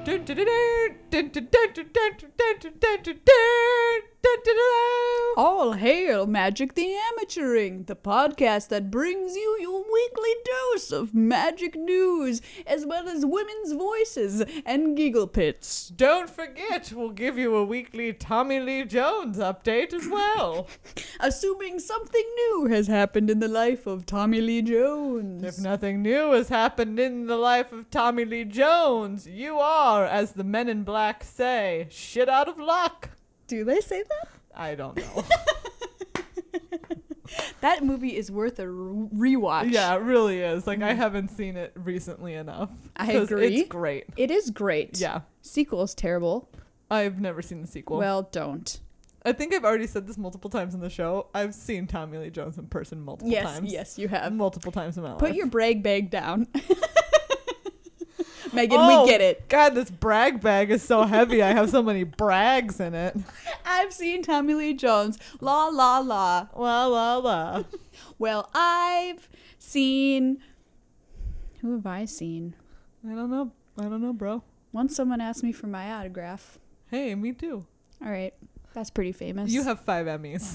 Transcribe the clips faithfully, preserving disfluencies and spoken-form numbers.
All hail Magic the Amateuring, the podcast that brings you your weekly dose of magic news, as well as women's voices and giggle pits. Don't forget, we'll give you a weekly Tommy Lee Jones update as well. Assuming something new has happened in the life of Tommy Lee Jones. If nothing new has happened in the life of Tommy Lee Jones, you are, as the men in black say, shit out of luck. Do they say that? I don't know. That movie is worth a re- rewatch. Yeah, it really is. Like, I haven't seen it recently enough. I agree. It's great. It is great. Yeah. Sequel's terrible. I've never seen the sequel. Well, don't. I think I've already said this multiple times in the show. I've seen Tommy Lee Jones in person multiple yes, times. Yes, you have. Multiple times in my life. Put your brag bag down. Megan, oh, we get it. God, this brag bag is so heavy. I have so many brags in it. I've seen Tommy Lee Jones. La, la, la. La, la, la. Well, I've seen... Who have I seen? I don't know. I don't know, bro. Once someone asked me for my autograph. Hey, me too. All right. That's pretty famous. You have five Emmys.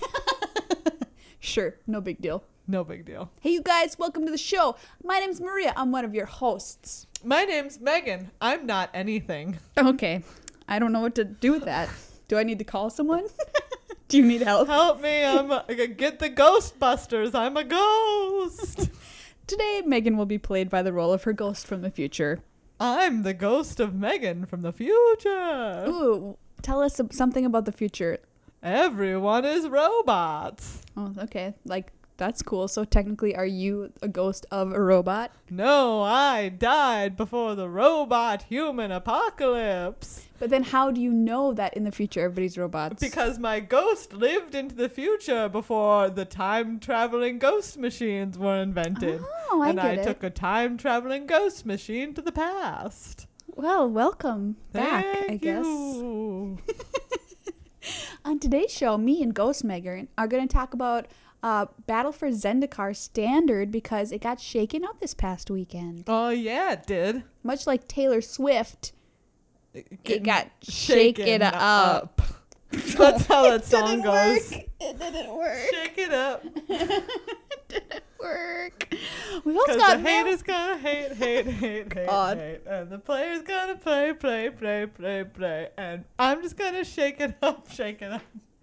Sure. No big deal. No big deal. Hey, you guys. Welcome to the show. My name's Maria. I'm one of your hosts. My name's Megan. I'm not anything. Okay. I don't know what to do with that. Do I need to call someone? Do you need help? Help me. I'm a, get the Ghostbusters. I'm a ghost. Today, Megan will be played by the role of her ghost from the future. I'm the ghost of Megan from the future. Ooh, tell us something about the future. Everyone is robots. Oh, okay. Like, that's cool. So technically, are you a ghost of a robot? No, I died before the robot human apocalypse. But then how do you know that in the future everybody's robots? Because my ghost lived into the future before the time-traveling ghost machines were invented. Oh, I and get I it. took a time-traveling ghost machine to the past. Well, welcome back, Thank I guess. you. On today's show, me and Ghost Megan are going to talk about uh, Battle for Zendikar Standard because it got shaken up this past weekend. Oh, yeah, it did. Much like Taylor Swift, it Getting got shaken up. up. That's how that song Didn't goes. work. It didn't work. Shake it up. It didn't work. We also Because got the mail- haters gonna hate, hate, hate, hate, God. hate. And the players gonna play, play, play, play, play. And I'm just gonna shake it up, shake it up.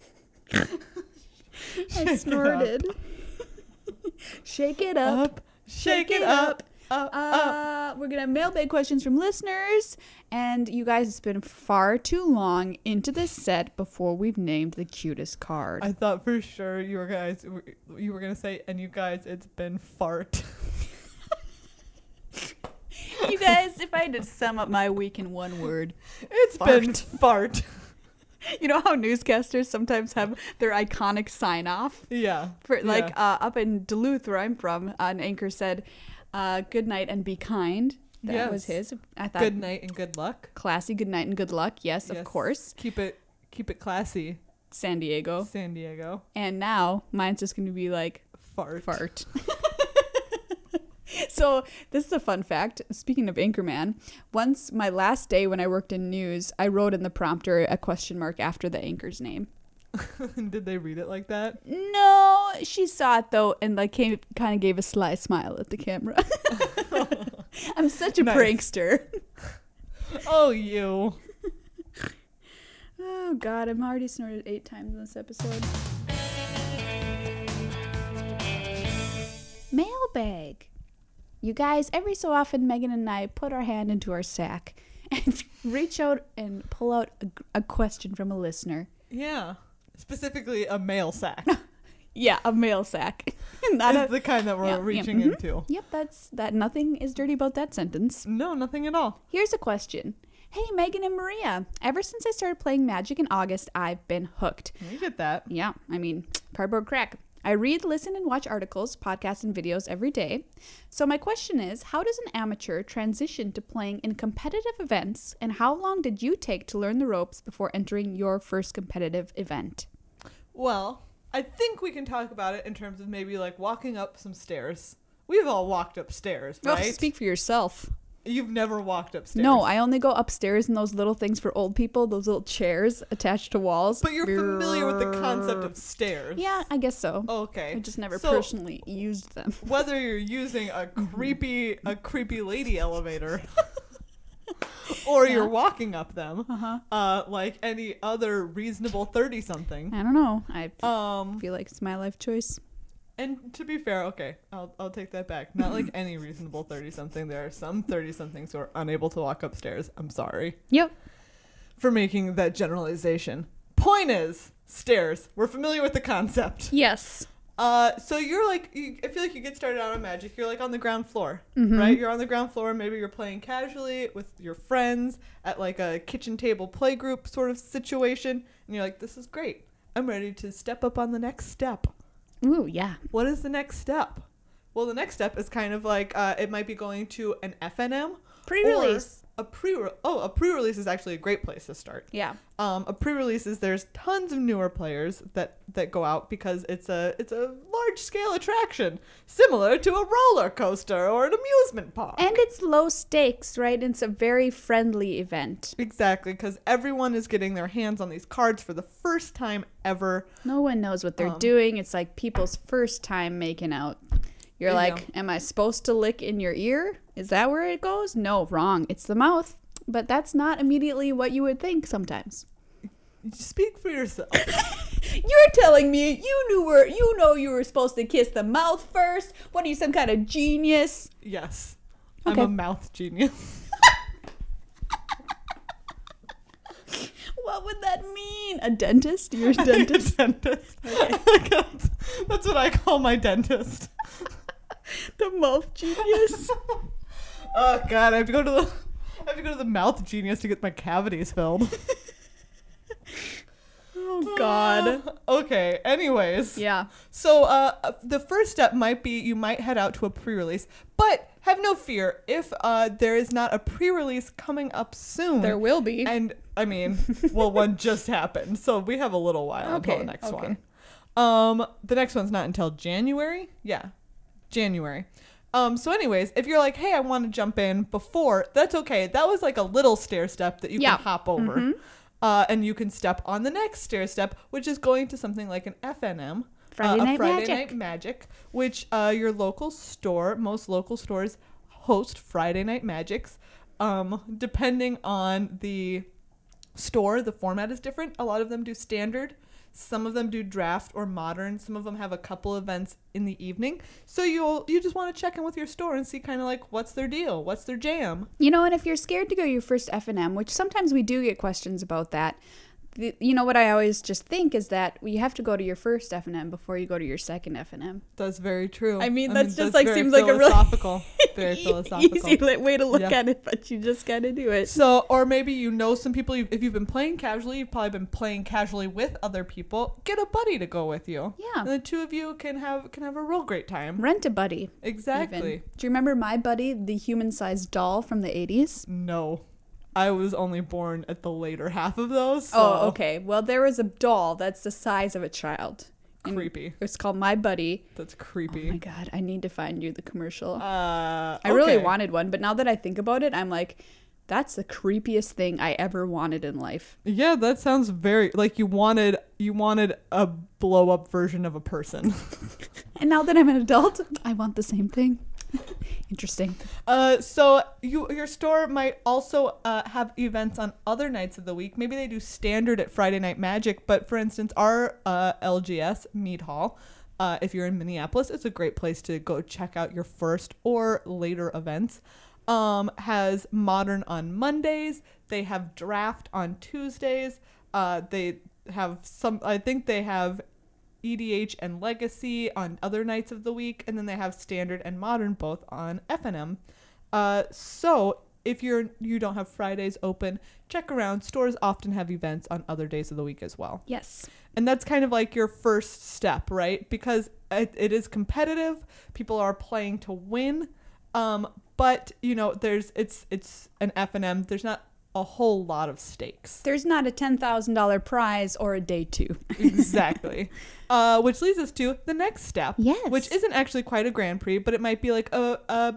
I snorted. Shake it up. Up, shake it up, up, up. Uh, we're gonna have mailbag questions from listeners, and you guys, it's been far too long into this set before we've named the cutest card. I thought for sure you were guys, you were gonna say, and you guys, it's been fart. You guys, if I had to sum up my week in one word, It's Fart. been fart. you know how newscasters sometimes have their iconic sign off? Yeah. For like yeah. uh, up in Duluth, where I'm from, an anchor said, uh, "Good night and be kind." That Yes. was his. I thought Good night and good luck. classy. Good night and good luck. Yes, Yes. of course. Keep it, keep it classy. San Diego. San Diego. And now mine's just going to be like Fart. fart. So this is a fun fact. Speaking of Anchorman, once my last day when I worked in news, I wrote in the prompter a question mark after the anchor's name. Did they read it like that? No, she saw it though, and like came, kind of gave a sly smile at the camera. I'm such a Nice. prankster. Oh, you. Oh God, I'm already snorted eight times in this episode. Mailbag. You guys, every so often, Megan and I put our hand into our sack and reach out and pull out a, a question from a listener. Yeah. Specifically a mail sack. Yeah, a mail sack. Not Is a, the kind that we're yeah, yeah, reaching mhm. into. Yep, that's that. Nothing is dirty about that sentence. No, nothing at all. Here's a question. Hey, Megan and Maria. Ever since I started playing Magic in August, I've been hooked. We get that. Yeah, I mean, cardboard crack. I read, listen, and watch articles, podcasts, and videos every day. So my question is, how does an amateur transition to playing in competitive events, and how long did you take to learn the ropes before entering your first competitive event? Well, I think we can talk about it in terms of maybe like walking up some stairs. We've all walked up stairs, Oh, right? speak for yourself. You've never walked upstairs. No, I only go upstairs in those little things for old people, those little chairs attached to walls. But you're familiar with the concept of stairs. Yeah, I guess so. Okay. I just never So, personally used them. whether you're using a creepy a creepy lady elevator or Yeah. you're walking up them, Uh-huh. uh, like any other reasonable thirty something. I don't know. I Um, feel like it's my life choice. and to be fair, okay, I'll I'll take that back. Not like any reasonable thirty something. There are some thirty somethings who are unable to walk upstairs. I'm sorry Yep. for making that generalization. Point is, stairs. We're familiar with the concept. Yes. Uh, so you're like, you, I feel like you get started out on Magic. You're like on the ground floor, Mhm. right? You're on the ground floor. Maybe you're playing casually with your friends at like a kitchen table play group sort of situation, and you're like, "This is great. I'm ready to step up on the next step." Ooh, yeah. What is the next step? Well, the next step is kind of like uh, it might be going to an F N M Pre-release. or a pre. Oh, a pre-release is actually a great place to start. Yeah. Um, a pre-release is there's tons of newer players that that go out because it's a it's a large scale attraction, similar to a roller coaster or an amusement park. And it's low stakes, right? It's a very friendly event. Exactly, because everyone is getting their hands on these cards for the first time ever. No one knows what they're Um, doing. It's like people's first time making out. You're Yeah. like, am I supposed to lick in your ear? Is that where it goes? No, wrong. It's the mouth. But that's not immediately what you would think sometimes. Speak for yourself. You're telling me you knew where you know you were supposed to kiss the mouth first? What are you, some kind of genius? Yes, Okay. I'm a mouth genius. What would that mean? A dentist? You're a dentist? dentist. Okay. that's, that's what I call my dentist. The mouth genius? Oh God, I have to go to the I have to go to the mouth genius to get my cavities filled. Oh God. Uh, okay. Anyways. Yeah. So uh, the first step might be you might head out to a pre-release, but have no fear if uh, there is not a pre-release coming up soon. There will be. And I mean, well, one just happened, so we have a little while until Okay, the next okay. one. Um, the next one's not until January. Yeah, January. Um, so anyways, if you're like, hey, I want to jump in before, that's okay. That was like a little stair step that you Yeah. can hop over. Mhm. Uh, and you can step on the next stair step, which is going to something like an F N M. Friday uh, a Night Friday Magic. Night Magic, which uh, your local store, most local stores host Friday Night Magics. Um, depending on the store, the format is different. A lot of them do standard. Some of them do draft or modern. Some of them have a couple events in the evening. So you'll you just want to check in with your store and see kind of like what's their deal, what's their jam. You know, and if you're scared to go your first F and M, which sometimes we do get questions about that, the, you know what I always just think is that you have to go to your first F and M before you go to your second F and M. That's very true. I mean, that's just, that's like, very seems like a really philosophical. Very philosophical. Easy li- way to look Yeah. at it, but you just gotta do it. So, or maybe you know some people, you- if you've been playing casually, you've probably been playing casually with other people. Get a buddy to go with you. Yeah. And the two of you can have can have a real great time. Rent a buddy. Exactly. Even. Do you remember My Buddy, the human-sized doll from the eighties? No. I was only born at the later half of those. So Oh, okay. Well, there was a doll that's the size of a child. And Creepy. It's called My Buddy. That's Oh my creepy. god, I need to find you the commercial. uh, I really okay. wanted one, but now that I think about it, I'm like, that's the creepiest thing I ever wanted in life. Yeah, that sounds very like you wanted you wanted a blow up version of a person. And now that I'm an adult, I want the same thing. Interesting. Uh, so you your store might also uh, have events on other nights of the week. Maybe they do standard at Friday Night Magic, but for instance, our uh, L G S Mead Hall, uh, if you're in Minneapolis, it's a great place to go check out your first or later events. Um, has Modern on Mondays. They have Draft on Tuesdays. Uh, they have some. I think they have E D H and Legacy on other nights of the week, and then they have Standard and Modern both on F N M. Uh, so if you're you don't have Fridays open, check around. Stores often have events on other days of the week as well, Yes. and that's kind of like your first step, right? Because it, it is competitive. People are playing to win, um, but you know there's it's it's an F N M. There's not a whole lot of stakes. There's not a ten thousand dollars prize or a day two. Exactly. Uh, which leads us to the next step. Yes. Which isn't actually quite a Grand Prix, but it might be like a, a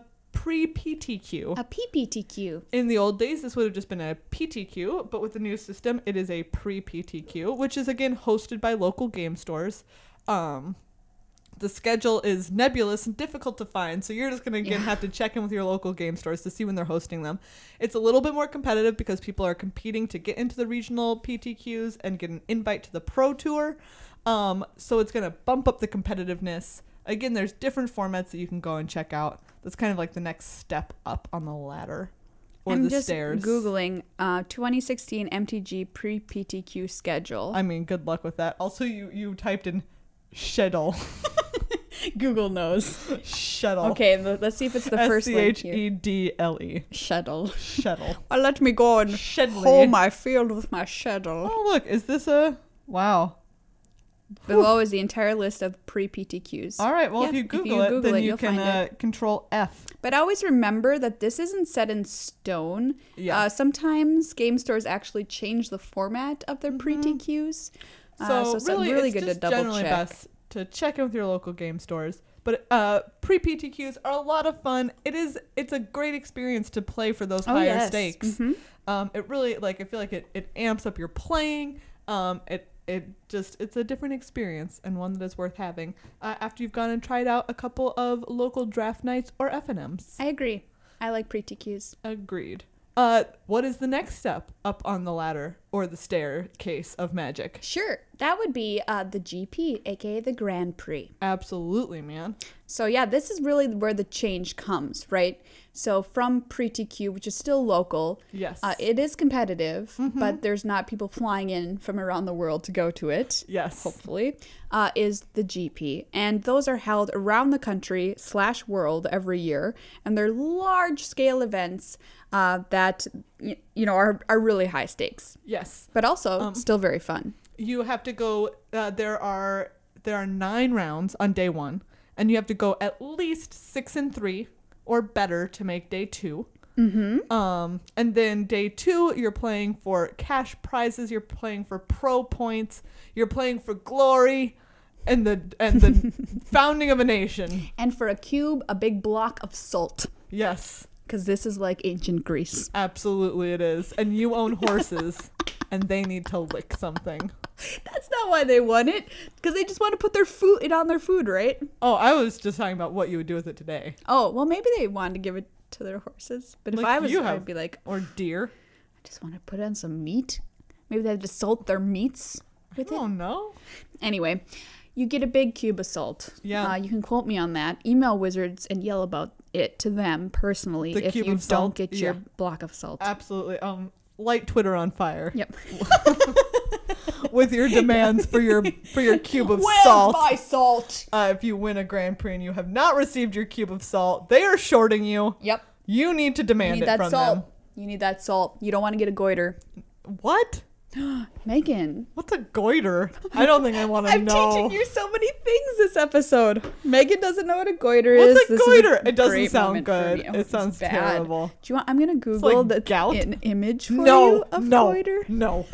pre-P T Q. A P P T Q. In the old days, this would have just been a P T Q, but with the new system, it is a pre-P T Q, which is, again, hosted by local game stores. Um, the schedule is nebulous and difficult to find, so you're just going to, again, Yeah. have to check in with your local game stores to see when they're hosting them. It's a little bit more competitive because people are competing to get into the regional P T Qs and get an invite to the Pro Tour. Um, so it's going to bump up the competitiveness. Again, there's different formats that you can go and check out. That's kind of like the next step up on the ladder or I'm the just stairs. Googling uh, twenty sixteen M T G pre-P T Q schedule. I mean, good luck with that. Also, you, you typed in schedule. Google knows. Schedule. Okay, l- let's see if it's the first S C link H here. E D L E. Schedule. Schedule. Well, let me go and Schedule. hoe my field with my schedule. Oh, look. Is this a... Wow. Below is the entire list of pre-P T Qs. All right. Well, Yeah, if you if Google you it, Google then it, you you'll can find uh, control F. But always remember that this isn't set in stone. Yeah. Uh, sometimes game stores actually change the format of their pre-T Qs. Uh, So, so it's really, really it's good to just double generally check. best to check in with your local game stores. But uh, pre-P T Qs are a lot of fun. It is. It's a great experience to play for those Oh, higher yes. stakes. Mhm. Um, it really, like, I feel like it, it amps up your playing. Um, it it just, it's a different experience and one that is worth having uh, after you've gone and tried out a couple of local draft nights or F N Ms. I agree. I like pre-T Qs. Agreed. Uh, what is the next step up on the ladder or the staircase of Magic? Sure. That would be uh, the G P, aka the Grand Prix. Absolutely, man. So yeah, this is really where the change comes, right? So from pre-T Q, which is still local, Yes. uh, it is competitive, but there's not people flying in from around the world to go to it. yes. Hopefully, uh, is the G P. And those are held around the country slash world every year. And they're large scale events uh, that, y- you know, are, are really high stakes, Yes. but also Um, still very fun. You have to go, uh, there are, there are nine rounds on day one, and you have to go at least six and three or better to make day two. Mm-hmm. Um, and then day two, you're playing for cash prizes. You're playing for pro points. You're playing for glory, and the and the founding of a nation. And for a cube, a big block of salt. Yes, Because this is like ancient Greece. absolutely it is. And you own horses, and they need to lick something. That's not why they won it. Because they just want to put their food it on their food, right? Oh, I was just talking about what you would do with it today, Oh, well, maybe they wanted to give it to their horses. But if Like I was, you I'd have. be like, or deer. I just want to put on some meat. Maybe they have to salt their meats with I it. don't know. Anyway, you get a big cube of salt. Yeah. Uh, you can quote me on that. Email Wizards and yell about it to them personally The if cube you of salt? don't get your Yeah. block of salt. Absolutely. Um, light Twitter on fire Yep. with your demands for your for your cube of salt. my salt? Uh, if you win a Grand Prix and you have not received your cube of salt, they are shorting you. Yep. You need to You demand need it that from salt. them. You need that salt. You don't want to get a goiter. What? Megan. What's a goiter? I don't think I want to I'm know. teaching you so many things this episode. Megan doesn't know what a goiter What's is. a This is goiter? a It doesn't great sound moment for good. me. Oh, It it's sounds bad. terrible. Do you want? I'm gonna Google like the gout. an image for No, you of no, goiter. no.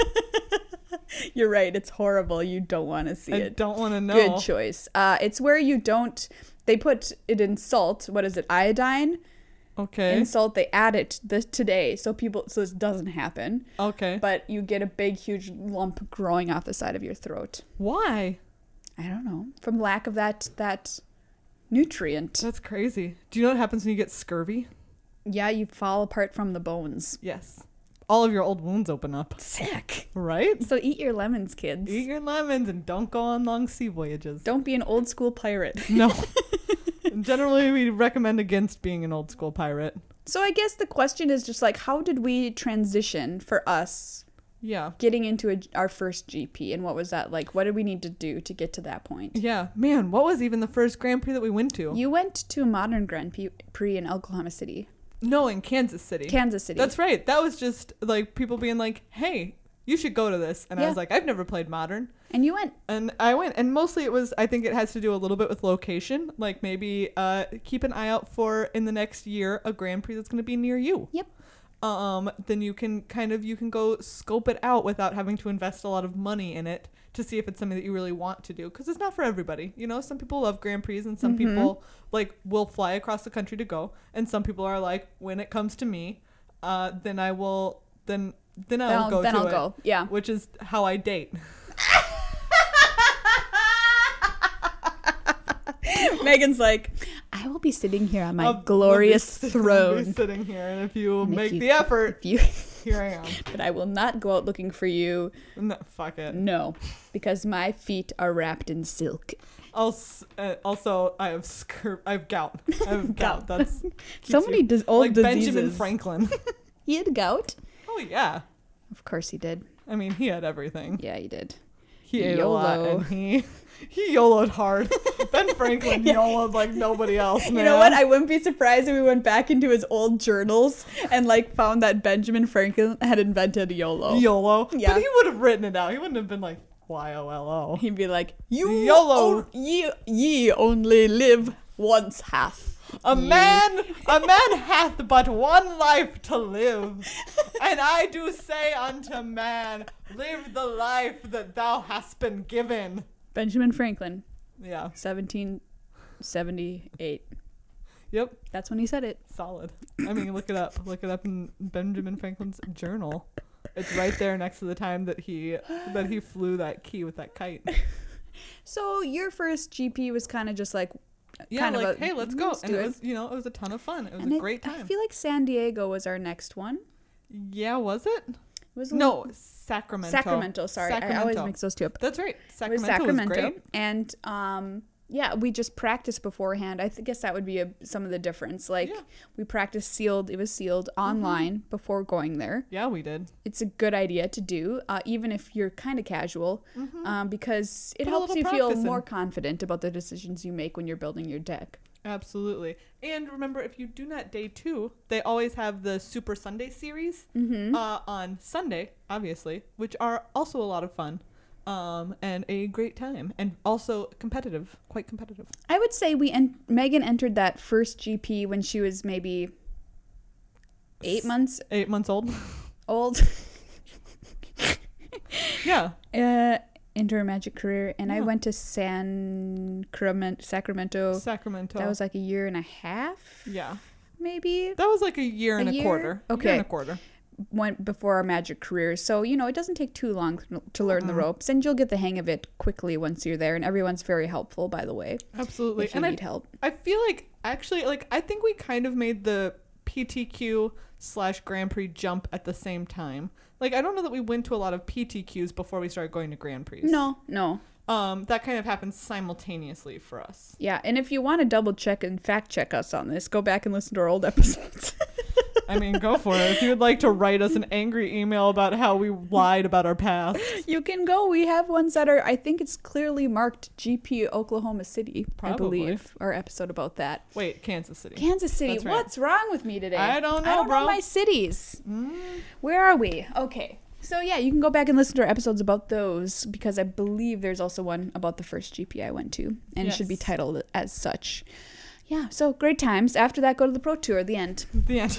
You're right. It's horrible. You don't want to see I it. don't want to know. Good choice. Uh, it's where you don't. They put it in salt. What is it? Iodine. Okay. In salt, they add it this today, so people so this doesn't happen. Okay. But you get a big, huge lump growing off the side of your throat. Why? I don't know, from lack of that that nutrient. That's crazy. Do you know what happens when you get scurvy? Yeah, you fall apart from the bones. Yes. All of your old wounds open up. Sick. Right? So eat your lemons, kids. Eat your lemons and don't go on long sea voyages. Don't be an old school pirate. No. Generally, we recommend against being an old school pirate. So I guess the question is just like, how did we transition for us Yeah. getting into a, our first G P, and what was that like? What did we need to do to get to that point? Yeah. Man, what was even the first Grand Prix that we went to? You went to a modern Grand P- Prix in Oklahoma City, No, in Kansas City. Kansas City. That's right. That was just like people being like, hey, you should go to this. And I Yeah. was like, I've never played Modern. And you went. And I went. And mostly it was, I think it has to do a little bit with location. Like maybe uh, keep an eye out for, in the next year, a Grand Prix that's going to be near you. Yep. um, then you can kind of, you can go scope it out without having to invest a lot of money in it to see if it's something that you really want to do. Because it's not for everybody. You know, some people love Grand Prix and some Mm-hmm. people like will fly across the country to go. And some people are like, when it comes to me, uh, then I will, then, then I'll Then I'll- go then to I'll it. go. Yeah. Which is how I date. Megan's like, I will be sitting here on my I'll- I'll be glorious sitting- I'll be throne. sitting here, and if you And if make you- the effort, If you, here I am. but I will not go out looking for you. No, fuck it. No, because my feet are wrapped in silk. Also, uh, also, I have scur- I have gout. I have gout. Gout. That's So keeps many you- dis- old like diseases. Benjamin Franklin. He had gout. Oh yeah. Of course he did. I mean, he had everything. Yeah, he did. He ate a lot, YOLO. and he he YOLO'd hard. Ben Franklin Yeah. YOLO'd like nobody else. Man. You know what? I wouldn't be surprised if we went back into his old journals and like found that Benjamin Franklin had invented YOLO. YOLO. Yeah. But he would have written it out. He wouldn't have been like Y O L O. He'd be like, "You YOLO. o- ye, ye only live once hath." A ye." man, a man hath but one life to live, and I do say unto man, live the life that thou hast been given. Benjamin Franklin, Yeah. seventeen seventy-eight. Yep. That's when he said it. Solid. I mean, look it up. Look it up in Benjamin Franklin's journal. It's right there next to the time that he that he flew that key with that kite. So your first G P was kind of just like, Yeah, kind like of a, hey, let's go. let's And do it it. was, you know, it was a ton of fun. It was And a I- great I time. feel like San Diego was our next one. Yeah, was it? It was a No, little- Sacramento. Sacramento. Sorry, I always Sacramento. mix those two up. That's right. It was Sacramento, Sacramento, was great. and um, yeah, we just practiced beforehand. I th- guess that would be a, some of the difference. Like Yeah. we practiced sealed. It was sealed online before going there. Yeah, we did. It's a good idea to do, uh, even if you're kind of casual, Mm-hmm. um, because it Put a helps little you feel practice in. more confident about the decisions you make when you're building your deck. Absolutely. And remember, if you do not day two, they always have the Super Sunday series Mm-hmm. uh, on Sunday, obviously, which are also a lot of fun um, and a great time. And also competitive, quite competitive. I would say we en- Megan entered that first G P when she was maybe eight months Eight months old. old. Yeah. uh, into her magic career, and I Yeah. went to San Crement- Sacramento. Sacramento. That was like a year and a half, yeah. maybe. That was like a year A and a year? quarter. Year Okay. and a quarter. Went before our magic careers, so you know it doesn't take too long to learn the Mm-mm. ropes, and you'll get the hang of it quickly once you're there. And everyone's very helpful, by the way, Absolutely. if you And I need help. I feel like actually like I think we kind of made the P T Q slash Grand Prix jump at the same time. Like I don't know that we went to a lot of P T Qs before we started going to Grand Prix. No, no, Um, that kind of happened simultaneously for us. yeah. And if you want to double check and fact check us on this, go back and listen to our old episodes. I mean, go for it. If you would like to write us an angry email about how we lied about our past, You can go. We have ones that are, I think it's clearly marked G P Oklahoma City, I Probably. believe. Our episode about that. wait, Kansas City. Kansas City. That's right. What's wrong with me today? I don't know, I don't bro. know my cities. Mm. Where are we? Okay. So yeah, you can go back and listen to our episodes about those because I believe there's also one about the first G P I went to, and it should be Yes. titled as such. Yeah. So great times. After that, go to the pro tour. The end. The end.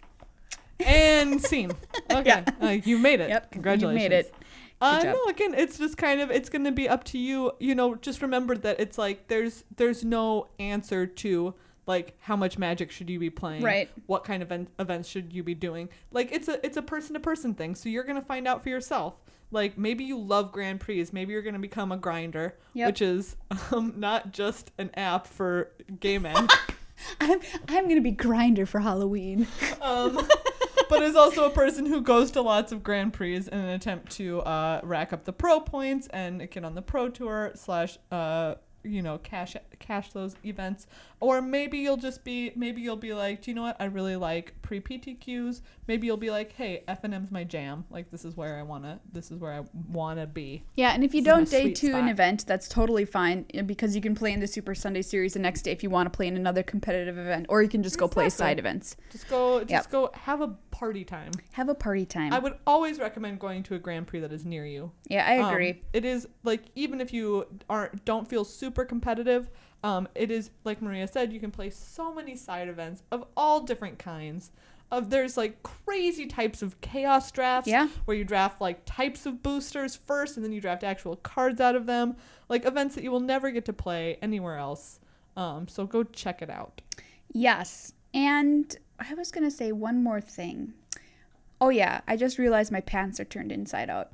And scene. Okay, Yeah. uh, you made it. Yep. Congratulations. You made it. Uh, job. no, again, it's just kind of, it's going to be up to you. You know, just remember that it's like, there's, there's no answer to like, how much magic should you be playing? Right. What kind of event, events should you be doing? Like, it's a, it's a person to person thing. So you're going to find out for yourself. Like, maybe you love Grand Prix. Maybe you're going to become a grinder, Yep. which is um, not just an app for gay men. I'm I'm gonna be grinder for Halloween. um, but is also a person who goes to lots of Grand Prix in an attempt to uh, rack up the pro points and get on the pro tour slash uh, you know cash cash those events. Or maybe you'll just be maybe you'll be like, do you know what, I really like pre P T Qs. Maybe you'll be like, hey, F and M's my jam. Like this is where I wanna this is where I wanna be. Yeah, and if you This is my don't day sweet two an spot. event, that's totally fine uh, because you can play in the Super Sunday Series the next day if you want to play in another competitive event, or you can just go play Exactly. side events. Just go just Yep. go have a party time. Have a party time. I would always recommend going to a Grand Prix that is near you. yeah, I Um, agree. it is like even if you aren't don't feel super competitive, um, it is like Maria said, you can play so many side events of all different kinds, of there's like crazy types of chaos drafts. Yeah. Where you draft like types of boosters first, and then you draft actual cards out of them. Like events that you will never get to play anywhere else. Um, so go check it out. Yes. And I was going to say one more thing. Oh, yeah. I just realized my pants are turned inside out.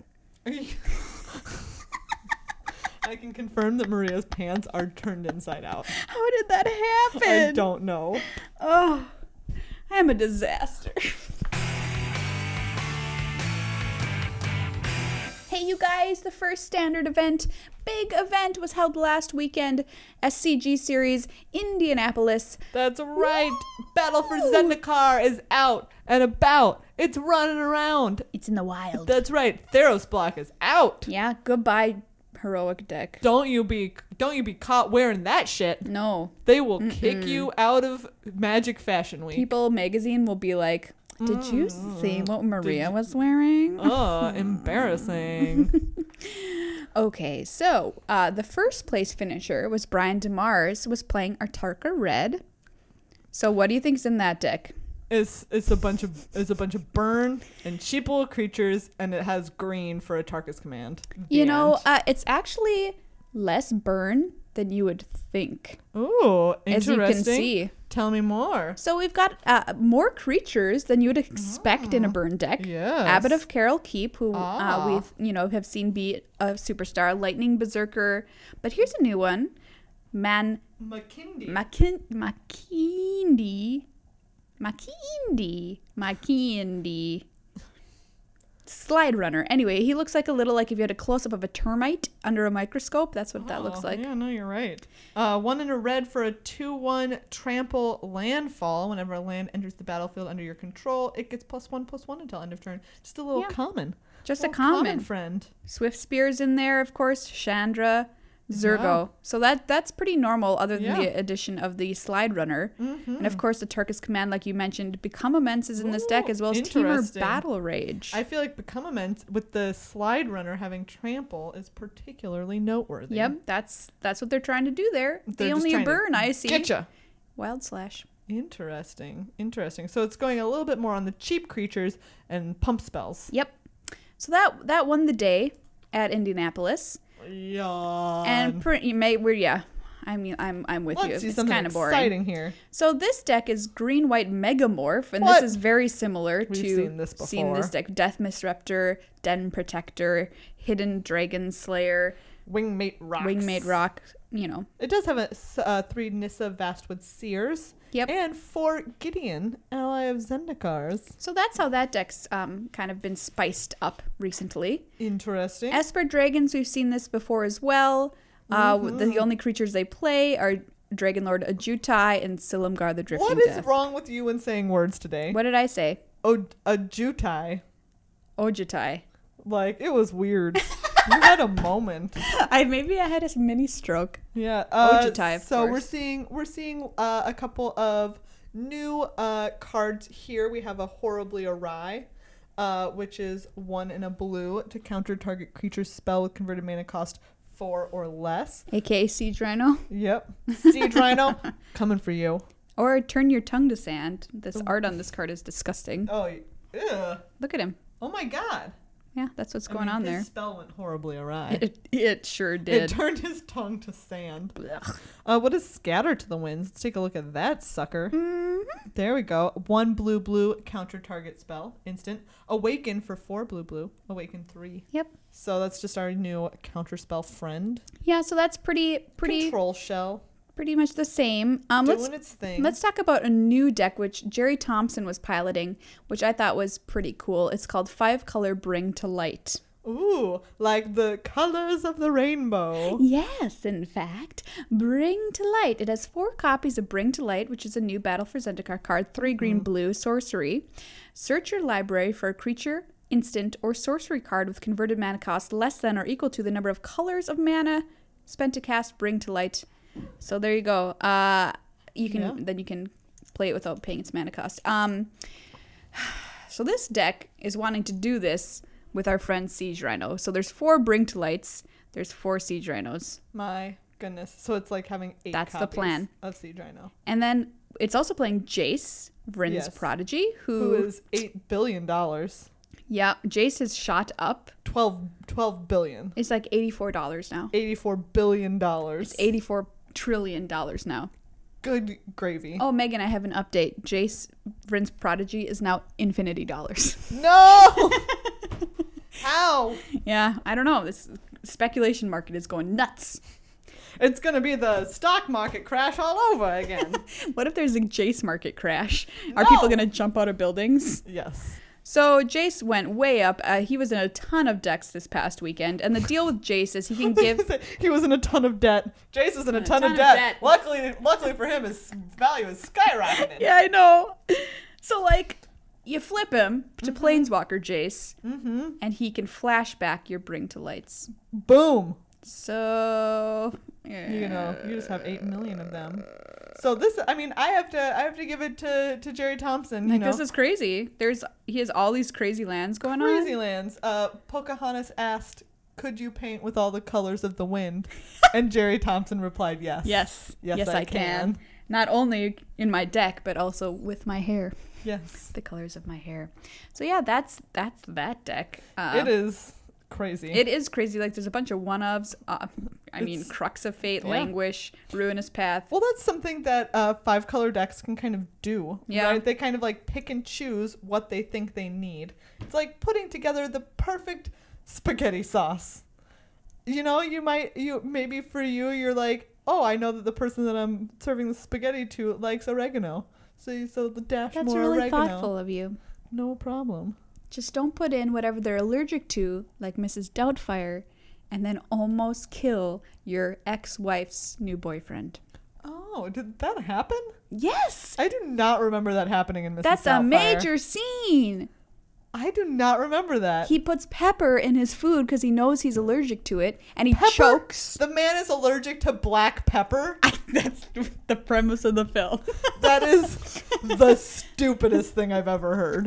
I can confirm that Maria's pants are turned inside out. How did that happen? I don't know. Oh, I'm a disaster. Hey, you guys, the first standard event, big event, was held last weekend. S C G Series, Indianapolis. That's right. Woo! Battle for Zendikar is out and about. It's running around. It's in the wild. That's right. Theros block is out. Yeah, goodbye, heroic deck. Don't you be don't you be caught wearing that shit. No. They will Mm-mm. kick you out of Magic Fashion Week. People magazine will be like, did mm. you see what Maria you... was wearing? Oh, embarrassing. Okay, so uh, the first place finisher was Brian DeMars, was playing Artarka Red. So what do you think's in that deck? It's it's a bunch of it's a bunch of burn and cheap little creatures, and it has green for Artarka's command. The you know, end. uh, it's actually less burn than you would think. Ooh, interesting. As you can see. Tell me more. So we've got uh, more creatures than you would expect oh, in a burn deck. Yes. Abbot of Carol Keep, who ah. uh, we've you know have seen be a superstar. Lightning Berserker, but here's a new one. Man. Makindi. Makin Makindi. Makindi. Makindi. Slide Runner. Anyway, he looks like a little like if you had a close-up of a termite under a microscope. That's what oh, that looks like. Yeah, no, you're right. Uh, one in a red for a two one trample landfall. Whenever a land enters the battlefield under your control, it gets plus one, plus one until end of turn. Just a little yeah. common. Just a, a common. common friend. Swift Spear's in there, of course. Chandra. Zergo. Yeah. So that that's pretty normal other than yeah. the addition of the Slide Runner. Mm-hmm. And of course the Turkish Command, like you mentioned, Become Immense is in this deck, as well as Temur Battle Rage. I feel like Become Immense with the Slide Runner having Trample is particularly noteworthy. Yep, that's that's what they're trying to do there. They're the only burn I see. Getcha. Wild Slash. Interesting. Interesting. So it's going a little bit more on the cheap creatures and pump spells. Yep. So that that won the day at Indianapolis. Yeah. And pretty, you may we're yeah. I mean, I'm I'm with Let's you. See it's kind of boring. Exciting here. So this deck is green white Megamorph, and what? this is very similar We've to seen this before. seen this deck: Death Misreptor, Den Protector, Hidden Dragon Slayer, Wingmate Rock, Wingmate Rock. You know, it does have a uh, three Nissa Vastwood Seers. Yep. And four Gideon, ally of Zendikars. So that's how that deck's um, kind of been spiced up recently. Interesting. Esper Dragons, we've seen this before as well. Uh, mm-hmm. the, the only creatures they play are Dragon Lord Ajutai and Silumgar the Drifting What is Death. wrong with you when saying words today? What did I say? O- Ajutai. Ojutai. Like, it was weird. You had a moment. I maybe I had a mini stroke. Yeah. Uh, Ojutai, of so course. we're seeing we're seeing uh, a couple of new uh, cards here. We have a Horribly Awry, uh, which is one in a blue to counter target creature's spell with converted mana cost four or less. A K A Siege Rhino. Yep. Siege Rhino, coming for you. Or Turn Your Tongue to Sand. This art on this card is disgusting. Oh, ew. Look at him. Oh my god. Yeah, that's what's I going mean, on his there. spell went horribly awry. It, it sure did. It turned his tongue to sand. Uh, what is Scatter to the Winds? Let's take a look at that sucker. Mm-hmm. There we go. One blue blue counter target spell. Instant. Awaken for four blue blue. Awaken three. Yep. So that's just our new counter spell friend. Yeah, so that's pretty pretty Control Shell. pretty much the same. Um, Doing let's, its thing. Let's talk about a new deck which Jerry Thompson was piloting, which I thought was pretty cool. It's called Five Color Bring to Light. Ooh, like the colors of the rainbow. Yes, in fact. Bring to Light. It has four copies of Bring to Light, which is a new Battle for Zendikar card, three green, mm. blue, sorcery. Search your library for a creature, instant, or sorcery card with converted mana cost less than or equal to the number of colors of mana spent to cast Bring to Light. So there you go. Uh, you can yeah. Then you can play it without paying its mana cost. Um, so this deck is wanting to do this with our friend Siege Rhino. So there's four Bring to Lights. There's four Siege Rhinos. My goodness. So it's like having eight That's copies the plan. of Siege Rhino. And then it's also playing Jace, Vryn's Yes. prodigy, who, Who is eight billion dollars. yeah, Jace has shot up. twelve, twelve billion. It's like eighty-four dollars now. eighty-four billion dollars. It's eighty-four trillion dollars now. Good gravy. Oh, Megan, I have an update. Jace Vryn's prodigy is now infinity dollars. No! How? Yeah, I don't know. This speculation market is going nuts. It's going to be the stock market crash all over again. What if there's a Jace market crash? Are No. people going to jump out of buildings? Yes. So Jace went way up. Uh, he was in a ton of decks this past weekend. And the deal with Jace is he can give... He was in a ton of debt. Jace was in a, A ton, ton of, of debt. debt. Luckily, luckily for him, his value is skyrocketing. Yeah, I know. So, like, you flip him to Mm-hmm. Planeswalker Jace, Mm-hmm. and he can flash back your Bring to Lights. Boom. So... You know, you just have eight million of them. So this, I mean, I have to, I have to give it to, to Jerry Thompson. You Like, know, this is crazy. There's He has all these crazy lands going crazy on. lands. Uh, Pocahontas asked, "Could you paint with all the colors of the wind?" And Jerry Thompson replied, "Yes." Yes. Yes, I I can. Not only in my deck, but also with my hair. Yes. The colors of my hair. So yeah, that's that's that deck. Uh, It is crazy. It is crazy. Like, there's a bunch of one-ofs. Uh, I mean, It's- Crux of Fate, yeah. Languish, Ruinous Path. Well, that's something that uh, five color decks can kind of do. Yeah. Right? They kind of like pick and choose what they think they need. It's like putting together the perfect spaghetti sauce. You know, you might, you maybe for you, you're like, oh, I know that the person that I'm serving the spaghetti to likes oregano. So you so the dash That's more really oregano. thoughtful of you. No problem. Just don't put in whatever they're allergic to, like Missus Doubtfire, and then almost kill your ex-wife's new boyfriend. Oh, did that happen? Yes! I do not remember that happening in Missus That's a Doubtfire. major scene! I do not remember that. He puts pepper in his food because he knows he's allergic to it, and he Pepper? chokes. The man is allergic to black pepper. That's the premise of the film. That is the stupidest thing I've ever heard.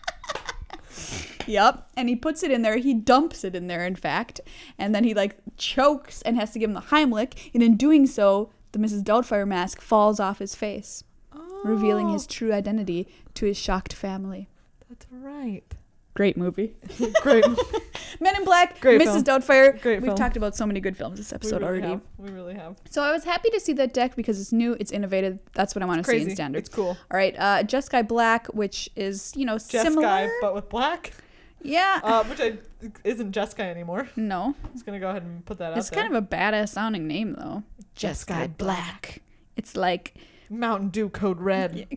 Yep. And he puts it in there. He dumps it in there, in fact. And then he, like, chokes and has to give him the Heimlich. And in doing so, the Missus Doubtfire mask falls off his face, Oh, revealing his true identity to his shocked family. That's right. Great movie. Great. Men in Black, Great Missus film. Doubtfire. Great We've film. talked about so many good films this We episode really already. have. We really have. So I was happy to see that deck because it's new, it's innovative. That's what I want to see Crazy. in Standard. It's cool. All right, uh, Jeskai Black, which is, you know, Jeskai, similar. but with black. Yeah. Uh, which I isn't Jeskai anymore. no. Just gonna go ahead and put that out It's there. kind of a badass sounding name, though. Jeskai Black. It's like, Mountain Dew Code Red.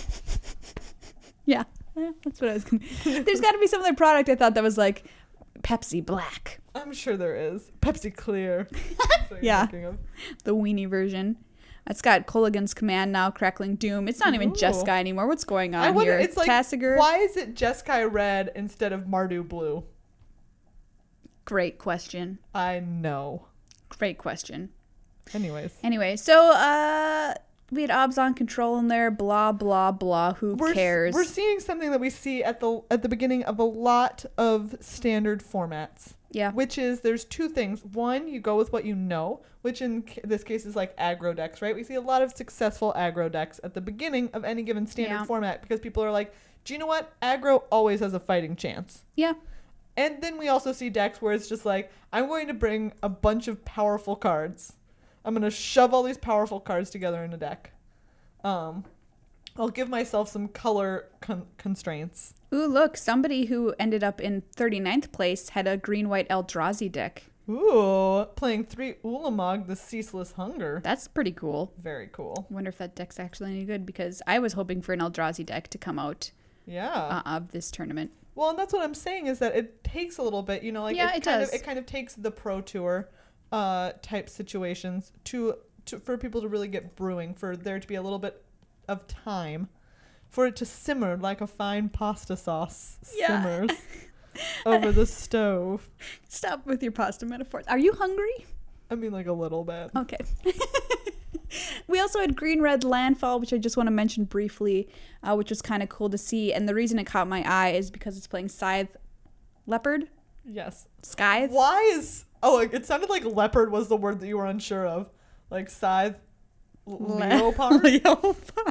yeah, eh, that's what I was going to There's got to be some other product I thought that was like Pepsi Black. I'm sure there is. Pepsi Clear. That's what you're Yeah. thinking of. The weenie version. It's got Kolaghan's Command now, Crackling Doom. It's not even Ooh. Jeskai anymore. What's going on I wonder. here? It's like, Tasigur. why is it Jeskai Red instead of Mardu Blue? Great question. I know. Great question. Anyways. Anyway, so uh we had Obzon Control in there, blah blah blah. Who We're, cares? we're seeing something that we see at the at the beginning of a lot of standard formats, yeah. which is there's two things. One, you go with what you know, which in ca- this case is like aggro decks, right? We see a lot of successful aggro decks at the beginning of any given standard Yeah. format because people are like, do you know what? Aggro always has a fighting chance. Yeah. And then we also see decks where it's just like, I'm going to bring a bunch of powerful cards. I'm going to shove all these powerful cards together in a deck. Um, I'll give myself some color con- constraints. Ooh, look, somebody who ended up in thirty-ninth place had a green-white Eldrazi deck. Ooh, playing three Ulamog, the Ceaseless Hunger. That's pretty cool. Very cool. Wonder if that deck's actually any good because I was hoping for an Eldrazi deck to come out Yeah. uh, of this tournament. Well, and that's what I'm saying is that it takes a little bit, you know, like Yeah, it, it kind does. of it kind of takes the Pro Tour uh type situations to to for people to really get brewing, for there to be a little bit of time for it to simmer like a fine pasta sauce Yeah. simmers over the stove. Stop with your pasta metaphors. Are you hungry? I mean, like a little bit. Okay. We also had Green Red Landfall, which I just want to mention briefly, uh, which was kind of cool to see. And the reason it caught my eye is because it's playing Scythe Leopard? Yes. Scythe? Why is oh? It sounded like leopard was the word that you were unsure of, like scythe, l- Le- leopard. Leopard.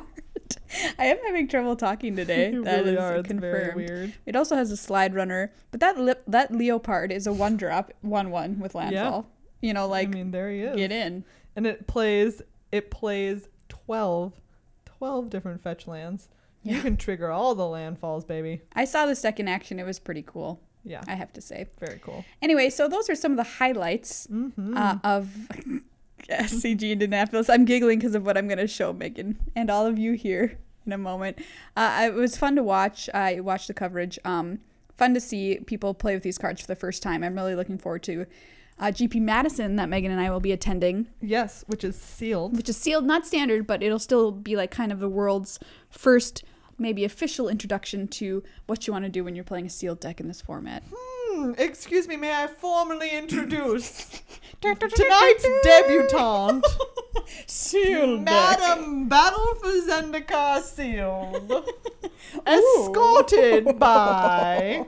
I am having trouble talking today. You That really is are. It's very confirmed. weird. It also has a slide runner, but that lip, that Leopard is a one drop, one one with landfall. You know, like I mean, there he is. get in. And it plays it plays twelve, twelve different fetch lands. Yeah. You can trigger all the landfalls, baby. I saw this deck in action. It was pretty cool. Yeah. I have to say. Very cool. Anyway, so those are some of the highlights Mm-hmm. uh, of S C G Indianapolis. I'm giggling because of what I'm going to show Megan and all of you here in a moment. Uh, it was fun to watch. I watched the coverage. Um, fun to see people play with these cards for the first time. I'm really looking forward to uh, G P Madison that Megan and I will be attending, Yes, which is sealed. which is sealed, not standard, but it'll still be like kind of the world's first maybe official introduction to what you want to do when you're playing a sealed deck in this format. Hmm, excuse me, may I formally introduce tonight's debutante, Sealed Madam Battle for Zendikar Sealed, escorted by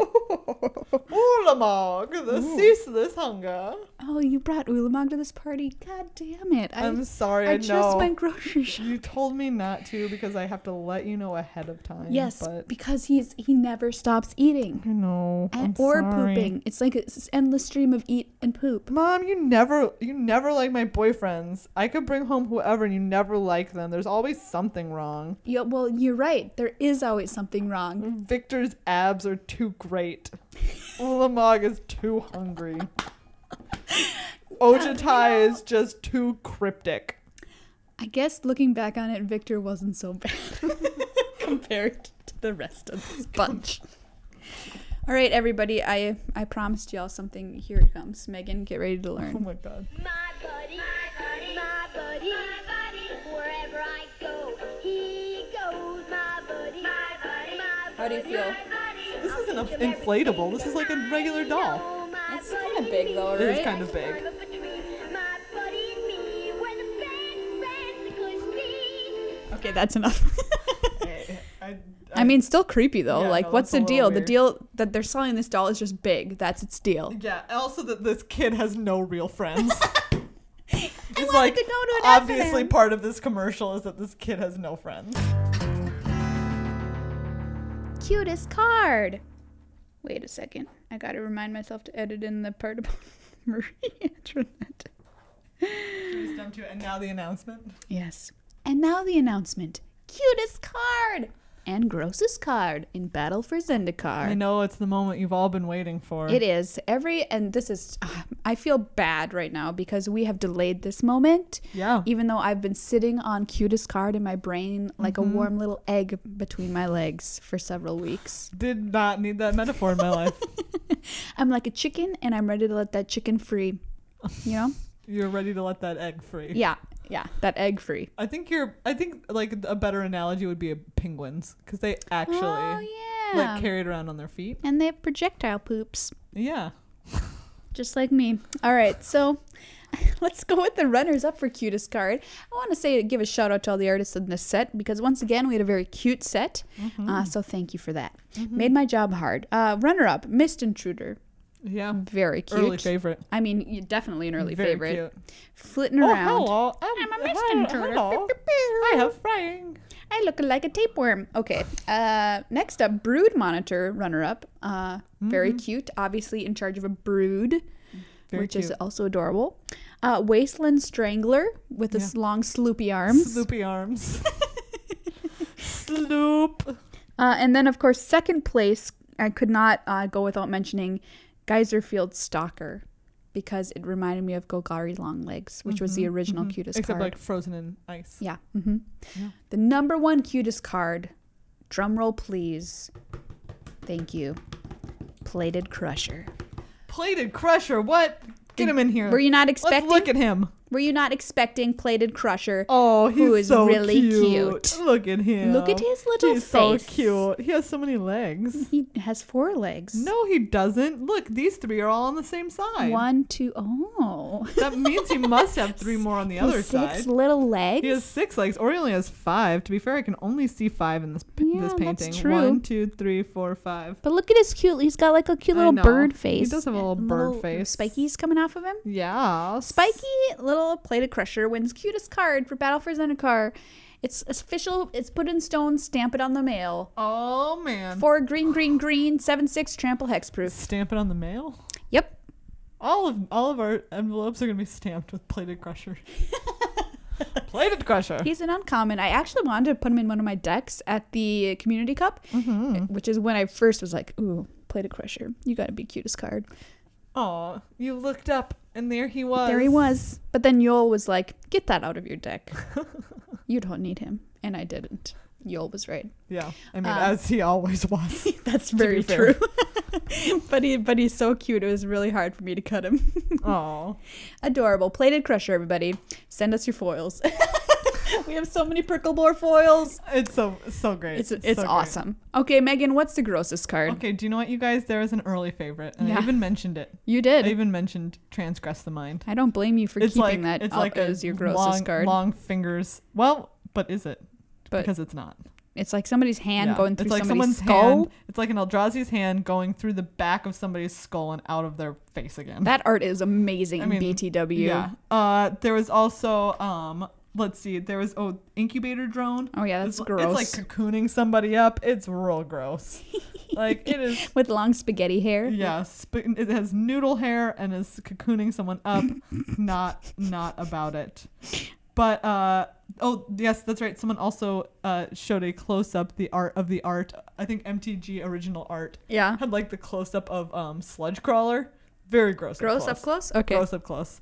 Ulamog, the Ooh. ceaseless hunger. Oh, you brought Ulamog to this party. God damn it. I, I'm sorry, I, I know. just went grocery shopping. You told me not to because I have to let you know ahead of time. Yes, but because he's he never stops eating I know. I'm and, or sorry. pooping. It's like this endless stream of eat and poop. Mom, you never you never like my boyfriends. I could bring home whoever and you never like them. There's always something wrong. Yeah, well, you're right. There is always something wrong. Victor's abs are too great. Ulamog is too hungry. Ojatai is just too cryptic. I guess looking back on it, Victor wasn't so bad compared to the rest of this bunch. All right, everybody. I I promised y'all something. Here it comes. Megan, get ready to Oh learn. my god. My buddy, my buddy, my buddy, my buddy. Wherever I go, he goes. My buddy, my buddy, my buddy. How do you feel? This isn't an inflatable. This is like a regular doll. It's kind of big though, It is right? kind of big. Okay, that's enough. I, I, I mean, still creepy though. Yeah, like, no, what's that's a the little deal? The weird. deal that they're selling this doll is just big. That's its deal. yeah. Also, that this kid has no real friends. It's wanted like to go to an obviously F and M. part of this commercial is that this kid has no friends. Cutest card. Wait a second. I gotta remind myself to edit in the part about Marie Antoinette. Please don't do it. And now the announcement. Yes. And now the announcement. Cutest card and grossest card in Battle for Zendikar. I know it's the moment you've all been waiting for. It is. Every, and this is, uh, I feel bad right now because we have delayed this moment. Yeah. Even though I've been sitting on cutest card in my brain like Mm-hmm. a warm little egg between my legs for several weeks. Did not need that metaphor in my life. I'm like a chicken and I'm ready to let that chicken free. You know? You're ready to let that egg free. Yeah. Yeah. That egg free. I think you're. I think like a better analogy would be a penguins because they actually Oh, yeah. like carry it around on their feet. And they have projectile poops. Yeah. Just like me. All right, so let's go with the runners up for cutest card. I want to say give a shout out to all the artists in this set because once again we had a very cute set. Mm-hmm. Uh, so thank you for that. Made my job hard. Uh, runner up, Mist Intruder. Yeah. Very cute. Early favorite. I mean, you- definitely an early Very favorite. cute. Flitting Oh, around. hello. I'm, I'm a mist hi- intruder. hello. I have frying. I look like a tapeworm. Okay. Uh, next up, Brood Monitor runner up. Uh, very cute. Obviously in charge of a brood. Very which cute. is also adorable. Uh, Wasteland Strangler with his Yeah. long sloopy arms. Sloopy arms. Sloop. Uh, and then, of course, second place, I could not uh, go without mentioning Geyserfield Stalker because it reminded me of Golgari Longlegs, which was the original cutest Except card. like frozen in ice. yeah. hmm Yeah. The number one cutest card, drum roll please. Thank you. Plated Crusher. Plated Crusher. What? Get him in here. Were you not Let's expecting? look at him. Were you not expecting Plated Crusher? Oh, he's Who is so really cute. cute. Look at him. Look at his little He's face. so cute. He has so many legs. He has four legs. No, he doesn't. Look, these three are all on the same side. One, two, oh. That means he must have three more on the His other six side. little legs. He has six legs, or he only has five. To be fair, I can only see five in this p- Yeah, this that's painting. true. One, two, three, four, five. But look at his cute. He's got like a cute I little know. bird He face. does have a little and bird face. Spikies coming off of him. Yeah. Spiky little Plated Crusher wins cutest card for Battle for Zendikar. It's official. It's put in stone. Stamp it on the mail. Oh man. For green, green, green, seven six trample hexproof. Stamp it on the mail. Yep. All of all of our envelopes are gonna be stamped with Plated Crusher. Plated Crusher. He's an uncommon. I actually wanted to put him in one of my decks at the Community Cup, Mm-hmm. which is when I first was like, ooh, Plated Crusher. You gotta be cutest card. Aw, you looked up and there he was. There he was. But then Yol was like, get that out of your deck. You don't need him. And I didn't. Yol was right. Yeah, I mean, Um, as he always was. That's be very fair. true. but he but he's so cute. It was really hard for me to cut him. Aw. Adorable. Plated Crusher, everybody. Send us your foils. We have so many Pricklebore foils. It's so so great. It's it's so great. awesome. Okay, Megan, what's the grossest card? Okay, do you know what, you guys? There is an early favorite, and Yeah. I even mentioned it. You did. I even mentioned Transgress the Mind. I don't blame you for It's keeping like that it's up like a as your grossest long, card. long fingers. Well, but is it? But because it's not. it's like somebody's hand Yeah. going through it's like somebody's someone's skull. hand. It's like an Eldrazi's hand going through the back of somebody's skull and out of their face again. That art is amazing I in mean, B T W. Yeah. Uh, there was also um. Let's see. There was oh incubator drone. Oh yeah, that's it's, gross. It's like cocooning somebody up. It's real gross. Like it is. With long spaghetti hair. Yes, but it has noodle hair and is cocooning someone up. not not about it. But uh oh yes, that's right. Someone also uh showed a close up the art of the art. I think M T G original art Yeah. had like the close up of um Sludge Crawler. Very gross. Gross up up close. close? Okay. Gross up close.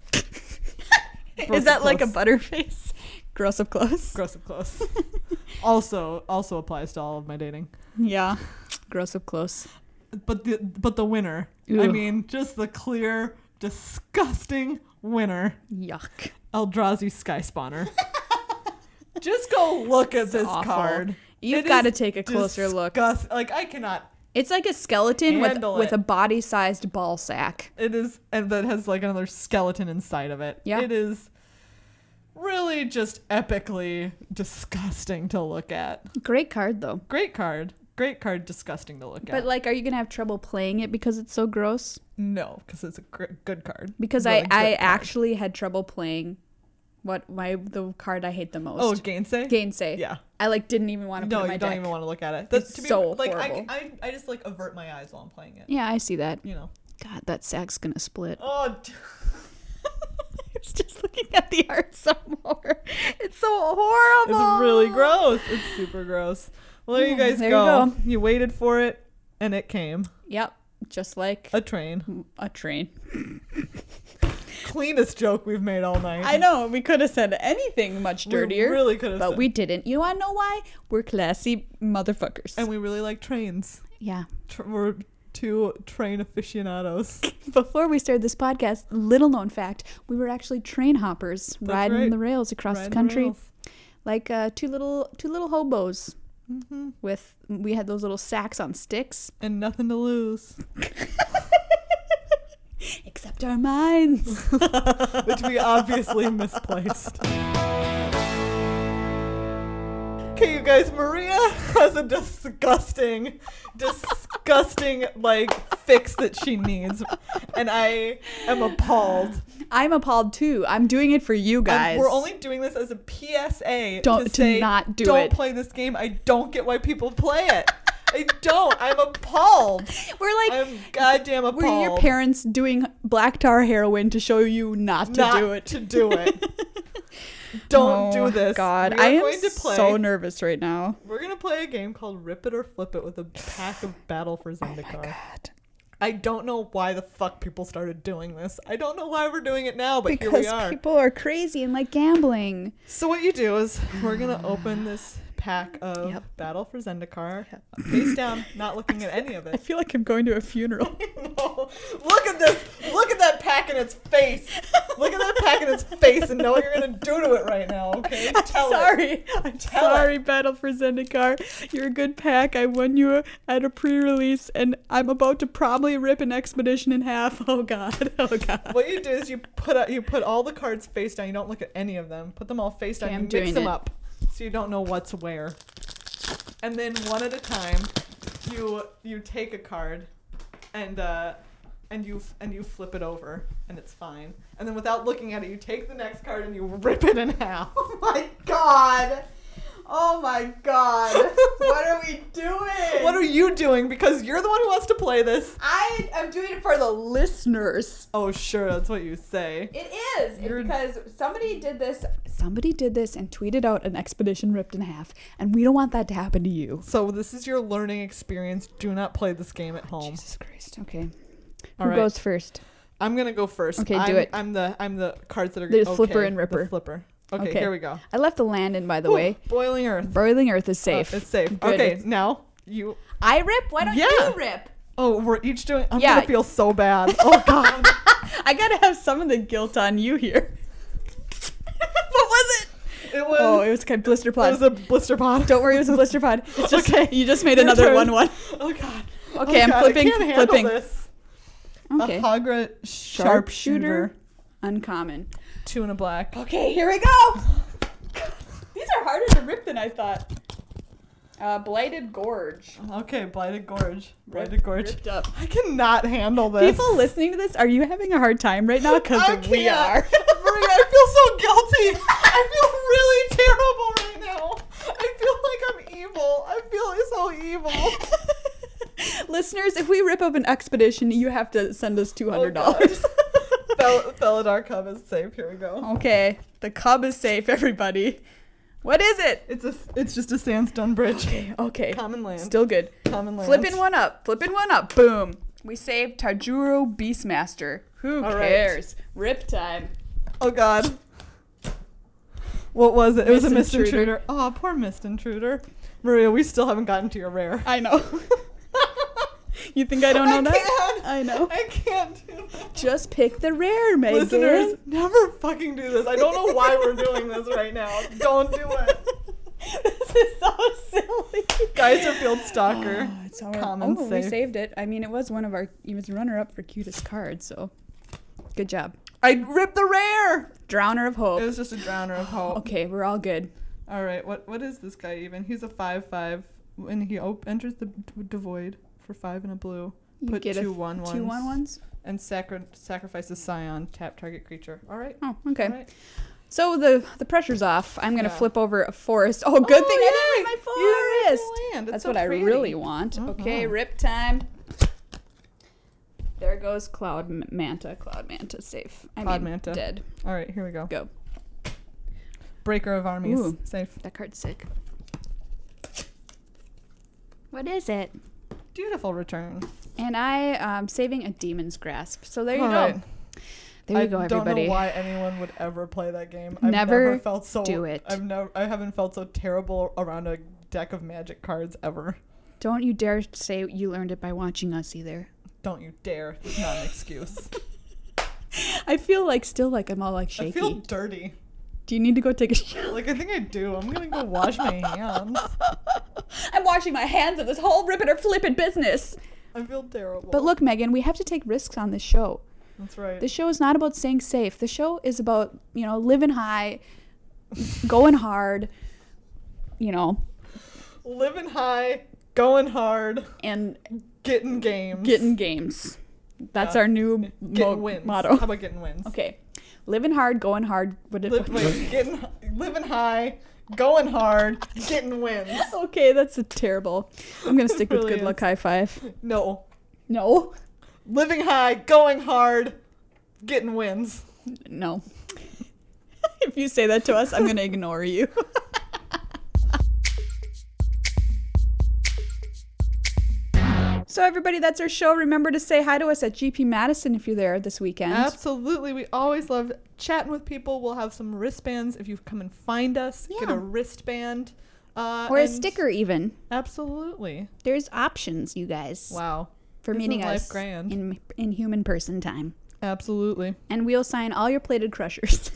Is Gross that up like a close. butterface? Gross up close. Gross up close. also also applies to all of my dating. Yeah. Gross up close. But the but the winner. I Ugh. mean, just the clear, disgusting winner. Yuck. Eldrazi Sky Spawner. Just go look at this awful. card. You've It got to is take a closer look. disgust- Like I cannot. It's like a skeleton with Handle with it. a body-sized ball sack. It is, and that has like another skeleton inside of it. Yeah. It is really just epically disgusting to look at. Great card though. Great card. Great card. Disgusting to look But at. like, are you gonna have trouble playing it because it's so gross? No, because it's a gr- good card. Because Really I good I card. actually had trouble playing what my the card I hate the most. Oh, Gainsay. Gainsay. Yeah. I like didn't even want to No, put it in my you don't deck. even want to look at it. It's to be, so like I, horrible. I, I just like avert my eyes while I'm playing it. Yeah, I see that. You know. God, that sack's gonna split. Oh. d- I was just looking at the art some more. It's so horrible. It's really gross. It's super gross. Well, there you Yeah, guys there go. you You, go. waited for it, and it came. Yep, just like A train. a train. Cleanest joke we've made all night. I know, we could have said anything much We dirtier. really could have. but said- we didn't. You wanna know why? We're classy motherfuckers. And we really like trains. yeah. Tr- we're two train aficionados. Before we started this podcast, little known fact, we were actually train hoppers riding right. the rails across Riding the country. rails. Like uh, two little two little hobos Mhm. with we had those little sacks on sticks. And nothing to lose. Except our minds. Which we obviously misplaced. Okay, you guys, Maria has a disgusting, disgusting, like, fix that she needs. And I am appalled. I'm appalled too. I'm doing it for you guys. And we're only doing this as a P S A Don't- to to say, not do don't it." play this game. I don't get why people play it. I don't. I'm appalled. We're like I'm goddamn appalled. we're your parents doing black tar heroin to show you not to not do it. to do it. Don't Oh, do this. God, We are I am going to play. so nervous right now. We're gonna play a game called Rip It or Flip It with a pack of Battle for Zendikar. Oh God. I don't know why the fuck people started doing this. I don't know why we're doing it now, but Because here we are. people are crazy and like gambling. So what you do is we're gonna open this pack of Yep. Battle for Zendikar, Yep. face down, not looking at any of I it. feel like I'm going to a funeral. No. Look at this! Look at that pack in its face! Look at that pack in its face and know what you're gonna do to it right now, okay? Tell it. sorry. I'm Tell sorry, Battle for Zendikar. You're a good pack. I won you at a pre-release, and I'm about to probably rip an expedition in half. Oh God. Oh God. What you do is you put out, you put all the cards face down. You don't look at any of them. Put them all face down. Okay, You I'm mix doing them it. up so you don't know what's where. And then one at a time, you you take a card, and uh, and you and you flip it over, and it's fine. And then without looking at it, you take the next card and you rip it in half. Oh my God. Oh my god. What are we doing? What are you doing? Because you're the one who wants to play this. I am doing it for the listeners. Oh, sure. That's what you say. It is. It- You're- because somebody did this. Somebody did this and tweeted out an expedition ripped in half. And we don't want that to happen to you. So this is your learning experience. Do not play this game at home. Jesus Christ. Okay. All Who right. goes first? I'm gonna go first. Okay, do I'm, it. I'm the I'm the cards that are The okay, flipper and ripper. The flipper. Okay, Okay. here we go. I left the land in, by the Ooh, way. Boiling Earth. Boiling Earth is safe. Uh, it's safe. Good. Okay, now you. I rip? Why don't Yeah. you rip? Oh, we're each doing. I'm Yeah. gonna feel so bad. Oh God. I gotta have some of the guilt on you here. What was it? It was. Oh, it was kind of blister it pod. was a blister pod. Don't worry, it was a blister pod. It's just Okay. you just made Your another turn. one one. Oh God. Okay, Oh, I'm God, flipping, I can't handle flipping. This. Okay. A Hagra Sharpshooter, uncommon. Two and a black. Okay, here we go. These are harder to rip than I thought. Uh, Blighted Gorge. Okay, Blighted Gorge. Blighted Ripped- Gorge. ripped up. I cannot handle this. People listening to this, are you having a hard time right now? I Because we can't. are. Maria, I feel so guilty. I feel really terrible right now. I feel like I'm evil. I feel so evil. Listeners, if we rip up an expedition, you have to send us two hundred dollars. Fel- Felidar Cub is safe. Here we go. Okay, the cub is safe, everybody. What is it? It's a. It's just a sandstone bridge. Okay, okay. Common land. Still good. Common land. Flipping one up. Flipping one up. Boom. We saved Tajuro Beastmaster. Who All right. cares? Rip time. Oh God. What was it? It was a Mist mist intruder. intruder. Oh, poor mist intruder. Maria, we still haven't gotten to your rare. I know. You think I don't know I that? can't. I know. I can't do that. Just pick the rare, Megan. Listeners, never fucking do this. I don't know why we're doing this right now. Don't do it. This is so silly. Geyserfield Stalker. Oh, it's all Common oh, we safe. saved it. I mean, it was one of our, it was runner-up for cutest card, so good job. I ripped the rare. Drowner of Hope. It was just a drowner of hope. Okay, we're all good. All right. What What is this guy even? He's a five five. When he op- enters the d- devoid for five and a blue, You put get a two f- one ones. Two one ones? And sacri- sacrifices Scion. Tap target creature. All right. Oh, okay. All right. So the the pressure's off. I'm gonna Yeah. flip over a forest. Oh, good Oh, thing I didn't yay! rip You didn't my rip forest. your land. It's That's so what I pretty. really want. Okay, Uh-huh. rip time. There goes Cloud M- Manta. Cloud Manta safe. I Cloud mean, Manta. dead. All right. Here we go. Go. Breaker of armies. Ooh. Safe. That card's sick. What is it? Beautiful return. And I um saving a Demon's Grasp. So there you All go. right. There you I go, don't everybody. know why anyone would ever play that game. I've Never never felt so. do it. I've never. I haven't felt so terrible around a deck of Magic cards ever. Don't you dare say you learned it by watching us either. Don't you dare! It's not an excuse. I feel like still like I'm all like I shaky. feel dirty. Do you need to go take a shower? Like I think I do. I'm gonna go wash my hands. I'm washing my hands of this whole ripping or flipping business. I feel terrible. But look, Megan, we have to take risks on this show. that's right. This show is not about staying safe. The show is about, you know, living high, going hard, you know, Living high, going hard, and getting games, getting games. That's Yeah. our new getting mo- wins. motto. How about getting wins? Okay. Living hard, going hard. What did, Li- wait, getting living high, going hard, getting wins. Okay, that's a terrible. I'm going to stick with Really good luck is. high five. No, No. living high, going hard, getting wins. No. If you say that to us, I'm going to ignore you. So everybody, that's our show. Remember to say hi to us at G P Madison if you're there this weekend. Absolutely, we always love chatting with people. We'll have some wristbands if you come and find us. Get Yeah. a wristband, uh, Or a and- sticker even. Absolutely. There's options, you guys, Wow. for Isn't meeting life us grand? in in human person time. Absolutely. And we'll sign all your plated crushers.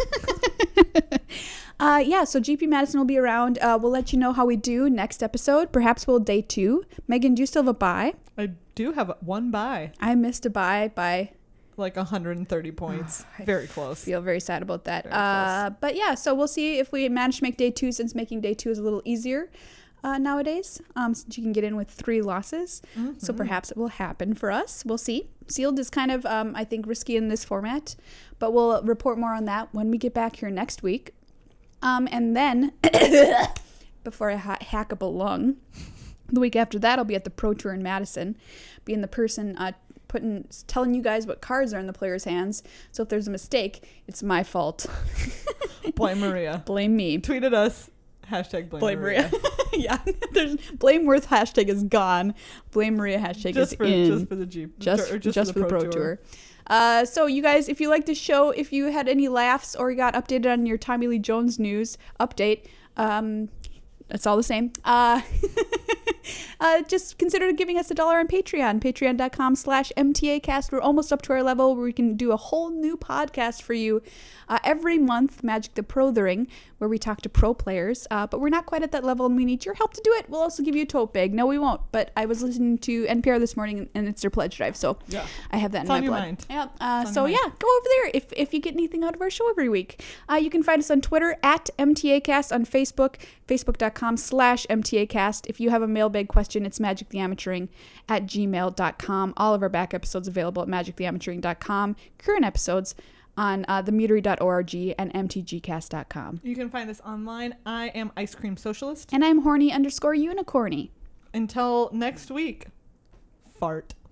uh, yeah, so G P Madison will be around. Uh, we'll let you know how we do next episode. Perhaps we'll day two. Megan, do you still have a buy? I do have one buy, I missed a buy by like one hundred thirty points. Very close. feel very sad about that. Very Uh, but yeah, so we'll see if we manage to make day two, since making day two is a little easier uh, nowadays, um, since you can get in with three losses. So perhaps it will happen for us. We'll see. Sealed is kind of, um, I think, risky in this format, but we'll report more on that when we get back here next week. Um, and then, before I ha- hack up a lung. The week after that, I'll be at the Pro Tour in Madison, being the person uh, putting, telling you guys what cards are in the players' hands. So if there's a mistake, it's my fault. Blame Maria. Blame me. Tweet at us. Hashtag blame, Blame Maria. Maria. Yeah, there's blame worth hashtag is gone. Blame Maria hashtag Just is for in. just for the Jeep. Just, or just, for the Pro, Tour. Uh, so you guys, if you like this show, if you had any laughs or you got updated on your Tommy Lee Jones news update, um, it's all the same. Uh, uh, just consider giving us a dollar on Patreon. Patreon.com slash MTAcast. We're almost up to our level where we can do a whole new podcast for you uh, every month, Magic the Prothering, where we talk to pro players. Uh, but we're not quite at that level and we need your help to do it. We'll also give you a tote bag. No, we won't. But I was listening to N P R this morning and it's their pledge drive. So Yeah. I have that It's in my on your blood. mind. Yeah. Uh, on so your yeah, mind. go over there if, if you get anything out of our show every week. Uh, you can find us on Twitter at MTAcast, on Facebook, facebook.com slash MTAcast. If you have a mailbag question, it's magictheamateuring at gmail dot com. All of our back episodes available at magic the amateuring dot com. Current episodes on uh, the meadery dot org and m t g cast dot com. You can find us online. I am Ice Cream Socialist. And I'm horny underscore unicorny. Until next week, fart.